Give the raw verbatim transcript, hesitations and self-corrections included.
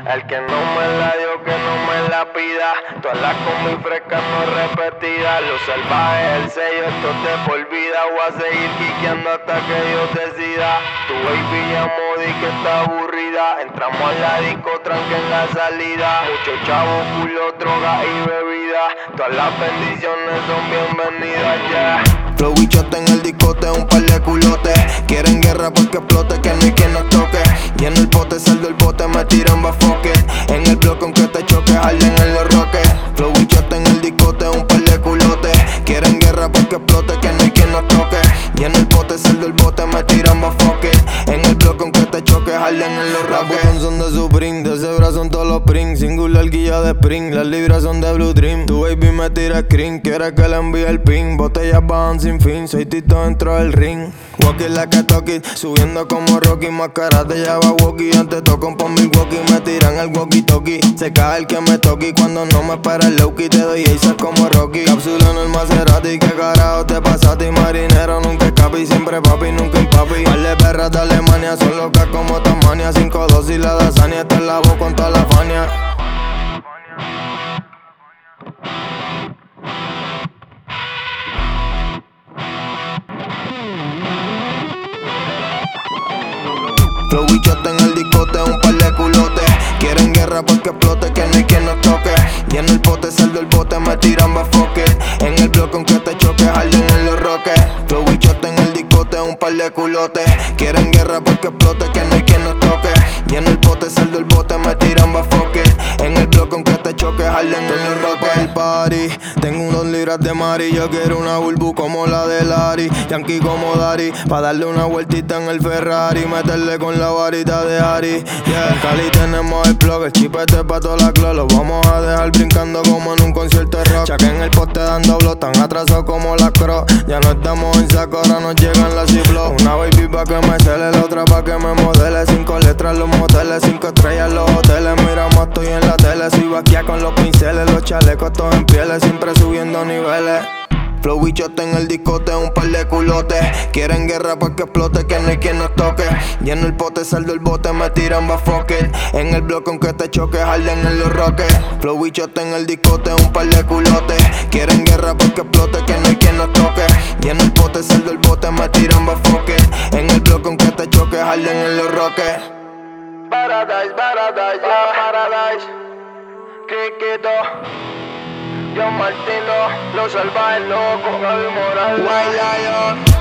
El que no me la dio, que no me la pida. Todas las combi frescas no repetidas. Los salvajes, el sello, esto te por vida. Voy a seguir quiqueando hasta que Dios decida. Tu baby llamó, di que está aburrida. Entramos a la disco, tranque en la salida. Mucho chavo, culo, droga y bebida. Todas las bendiciones son bienvenidas, ya. Yeah. Flow bichote en el discote, un par de culotes. Quieren guerra porque explote, que no hay quien nos toque. Y en el pote, saldo el bote, me tiran bafoque. En el bloque aunque te choque, Harlem en los roques. Flow bichote en el discote, un par de culotes. Quieren guerra porque explote, que no hay quien nos toque. Y en el pote, saldo el bote, me tiran bafoque. En el bloque aunque te choque, Harlem en los roques. Las son de Supreme, de cebra son todos los prints. Singular guía de Spring, las libras son de Blue Dream. Tu baby me tira screen, quiere que le envíe el pin. Botellas bajan sin fin, soy Tito dentro del ring. Walking like a talkie, subiendo como Rocky. Máscara te lleva walkie, antes tocan por Milwaukee. Me tiran el walkie talkie, se cae el que me toque. Cuando no me espera el low-key, te doy aces como Rocky. Cápsula en el Maserati, que carajo te pasa a ti. Marinero nunca escapi, siempre papi, nunca en papi. Vale perras de Alemania, son locas como Tasmania. Cinco dosis la Dasania, está en la voz con toda la fania. Flow bichote en el discote, un par de culotes. Quieren guerra porque explote, que no hay quien nos toque. Y en el pote, saldo el bote, me tiran bafoque. En el bloque aunque te choque, Harlem en los roques. Flow bichote en el discote, un par de culotes. Quieren guerra porque explote, que no hay quien nos toque. Y en el pote, saldo el bote, me tiran bafoque. En el bloque aunque te choque, Harlem en los roques. El party, tengo dos libras de mari. Yo quiero una bulbu como la de Larry, Yankee como Dari, pa' darle una vueltita en el Ferrari. Meterle con la varita de Ari, yeah. En Cali tenemos el plug, el chipete pa' toda la clo. Lo vamos a dejar brincando como en un concierto de rock. Chaque en el poste dando blow, tan atrasados como la croc. Ya no estamos en saco, ahora nos llegan las ciplo. Una baby pa' que me cele, la otra pa' que me modele. Cinco letras los moteles, cinco estrellas los hoteles. Miramos, estoy en la tele, soy vaquia con los pinceles. Los chalecos todos en pieles, siempre subiendo niveles. Flow bichote en el discote, un par de culotes. Quieren guerra porque explote, que no hay quien nos toque. Y en el pote, saldo el bote, me tiran bafoque. En el bloque aunque te choque, Harlem en los roques. Flow bichote en el discote, un par de culotes. Quieren guerra porque explote, que no hay quien nos toque. Y en el pote, saldo el bote, me tiran bafoque. En el bloque aunque te choque, Harlem en los roques. Paradise, paradise, yeah, paradise. Criquito, John Martino, los salvajes locos, Gaby Morales. White Lion.